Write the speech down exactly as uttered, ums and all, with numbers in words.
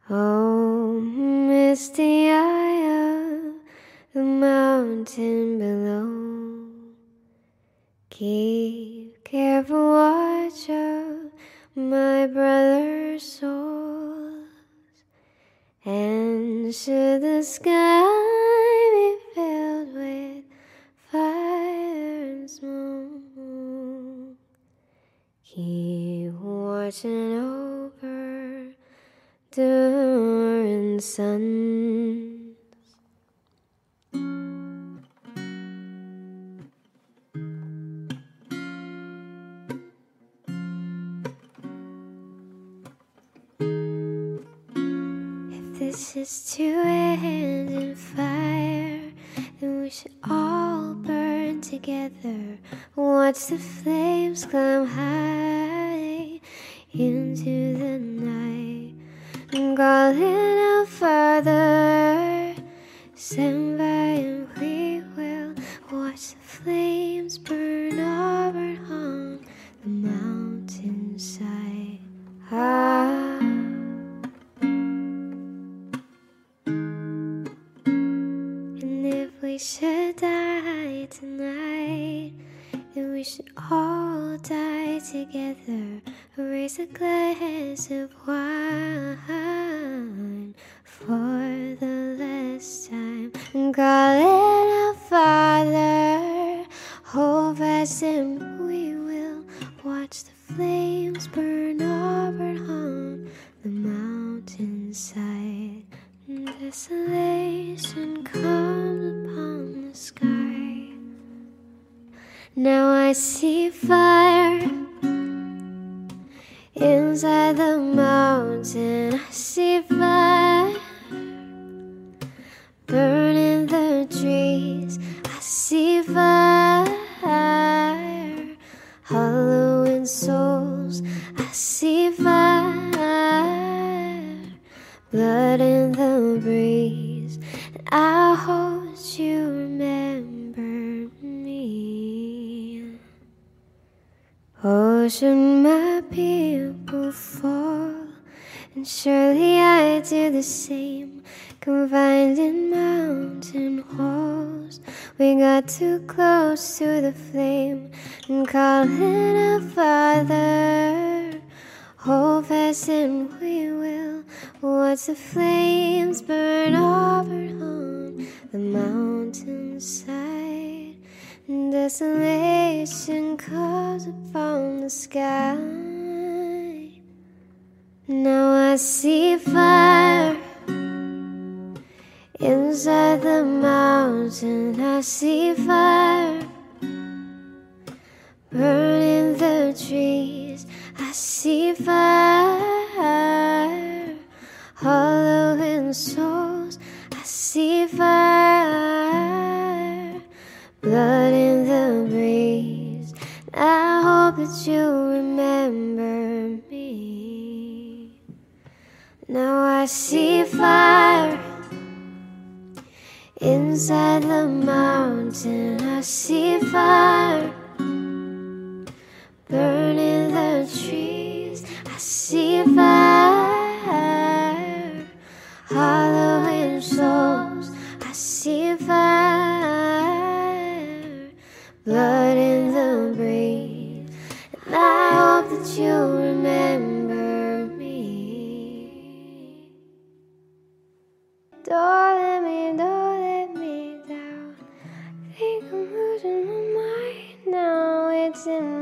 Oh, misty eye of the mountain below, keep careful watch of my brother's souls, and should the sky be filled with fire and smoke, keep watching over during suns. If this is to end in fire, then we should all burn together. Watch the flames climb high into the night, and calling out, Father, stand by and we will watch the flames burn over on the mountainside. Ah. And if we should die tonight, then we should all die together. Raise a glass of wine for the last time, and call it our Father. Hold fast and we will watch the flames burn over on the mountainside. Desolation comes upon the sky. Now I see fire inside the mountain. I see fire burning the trees. I see fire hollowing souls. I see fire, blood in the breeze. And I hope you remember me. Oh, should my people fall, and surely I do the same, confined in mountain halls, we got too close to the flame, and calling our Father. Hold fast and we will watch the flames burn over on the mountainside. Desolation comes upon the sky. Now I see fire inside the mountain. I see fire burning the trees. I see fire hollowing souls. I see fire, blood in the breeze. I hope that you remember me. Now I see fire inside the mountain. I see fire burning the trees. I see fire hollowing souls. I see fire, blood in the breeze. And I hope that you remember me. Don't let me, don't let me down. I think I'm losing my mind now. It's in